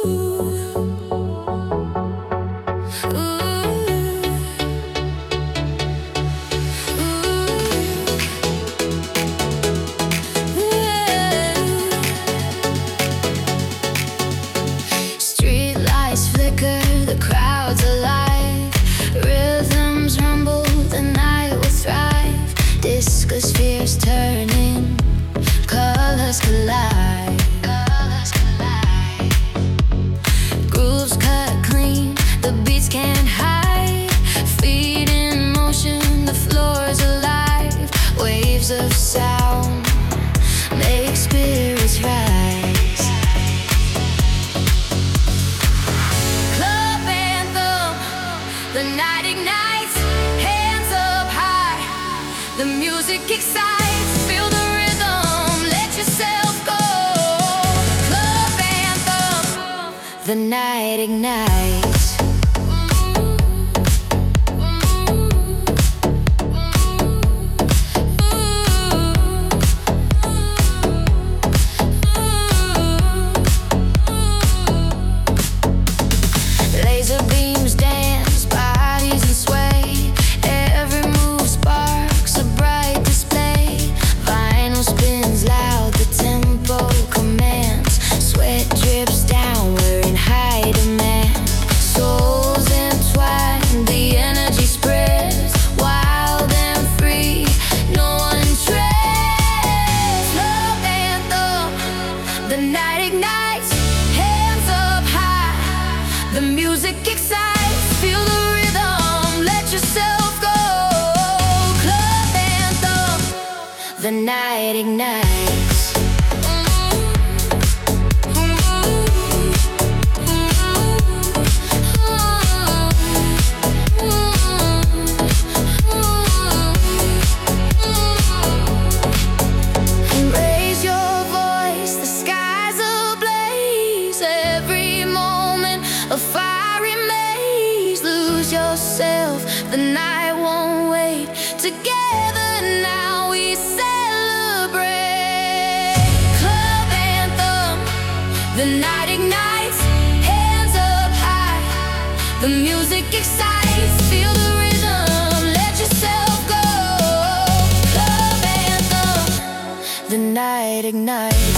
Street lights flicker, the crowd's alive. Rhythms rumble, the night will thrive. Discospheres turning, colors collide. Grooves cut clean, the beats can't hide. Feet in motion, the floor's alive. Waves of sound make spirits rise. Club anthem, the night ignites. Hands up high, the music excites. Feel the rhythm, let yourself go. Club anthem, the night ignites. Laser beams dance, bodies and sway. Every move sparks a bright display. Vinyl spins loud, the tempo commands. Sweat drips down, we're in high demand. Souls entwined, the energy spreads. Wild and free, no one treads. Love anthem, the night ignites. Hands up high, the music excites. Feel the rhythm, let yourself go. Club anthem, the night ignites. Raise your voice, the sky's ablaze. Every moment a fiery maze. Lose yourself, the night won't wait. Together now we celebrate. Club anthem, the night ignites. Hands up high, the music excites. Feel the rhythm, let yourself go. Club anthem, the night ignites.